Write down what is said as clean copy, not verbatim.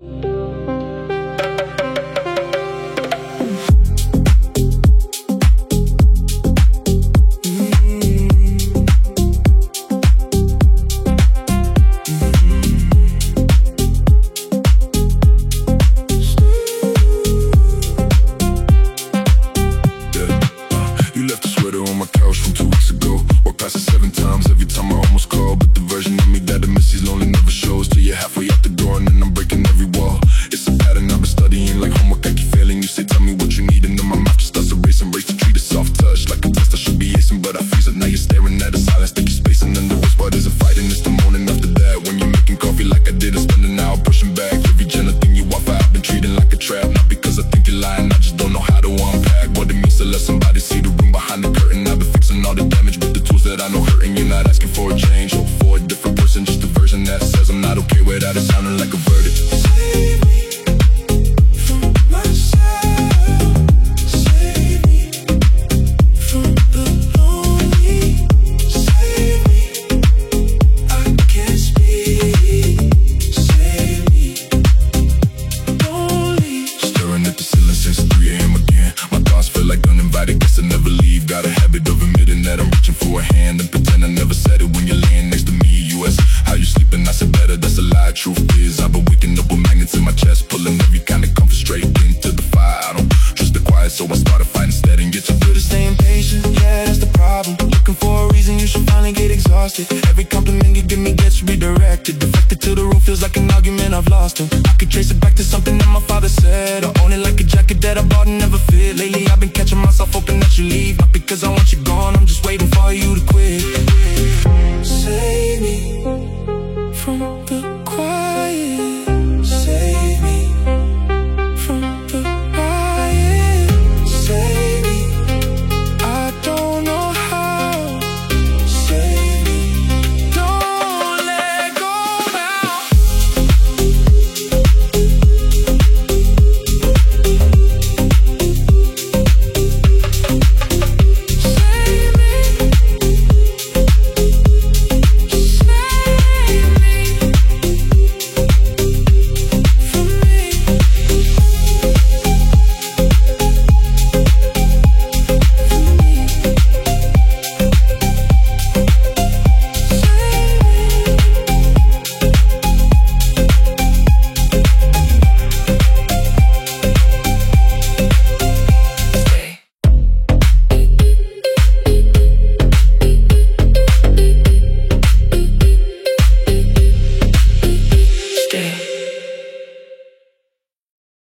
You left a sweater on my couch from 2 weeks ago. Walked past it 7 times every time I almost called. But the version of me that admits lonely never shows till you're halfway out the door and then I'm breaking every wall. It's a pattern I've been studying like homework, I keep failing. You say tell me what you need and then my mouth just starts erasing. Race to treat a soft touch like a test I should be acing, but I freeze it. Now you're staring at a silence, think you're spacing. And the worst part isn't fighting, it's the morning after that when you're making coffee like I did and spending an hour pushing back every gentle thing you offer. I've been treating like a trap, not because I think you're lying, I just don't know how to unpack what it means to let somebody see the room behind the curtain. I've been fixing all the damage with the tools that I know hurting. You're not asking for a change or for a different person, just a version that says I'm not okay without it sounding like a verdict. Save me from myself. Save me from the lonely. Save me, I can't speak. Save me, lonely. Staring at the ceiling since 3 AM again. My thoughts feel like uninvited, guess I never leave. Got a habit of admitting that I'm reaching for a hand and pretend I never said it when you're laying next to me. You ask how you sleeping, I said better, that's a lie. Truth is, I've been waking up with magnets in my chest, pulling every kind of comfort straight into the fire. I don't trust the quiet, so I started fighting instead and get too good at staying patient. Yeah, that's the problem. Looking for a reason, you should finally get exhausted. Every compliment you give me gets redirected. Deflected to the room feels like an argument I've lost him. I could trace it back to something that my father said. I own it like a jacket that I bought and never fit. Lately I've been catching myself hoping that you leave. Not because I want you gone, I'm just waiting for you to quit. Save me